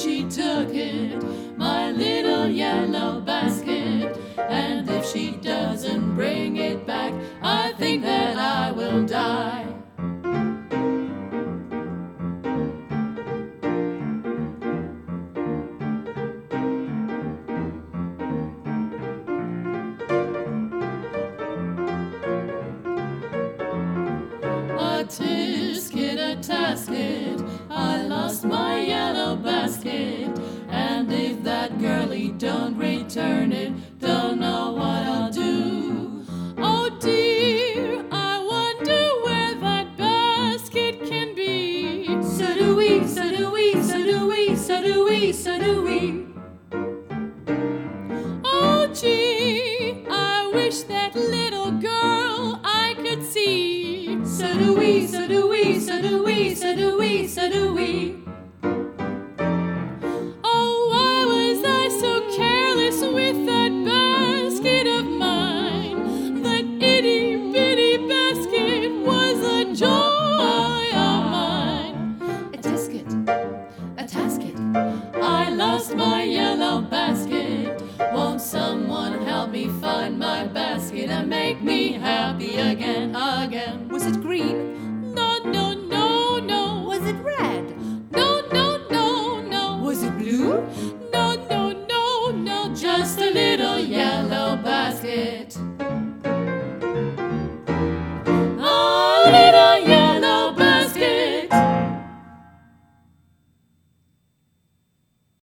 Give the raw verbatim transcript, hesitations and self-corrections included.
she took it, my little yellow basket. And if she doesn't bring it back, I think that I will die. A tisket, a tasket, I lost my yellow basket. And if that girlie don't return it, don't know what I'll do. Oh dear, I wonder where that basket can be. So do we, so do we, so do we, so do we, so do we. Oh gee, I wish that little girl I could see. So do we, so do we, so do we, so do we, so do we. Oh, why was I so careless with that basket of mine? That itty bitty basket was a joy of mine. A tisket, a tasket, I lost my yellow basket. Won't someone help me find my basket and make me happy again, again? Was it green?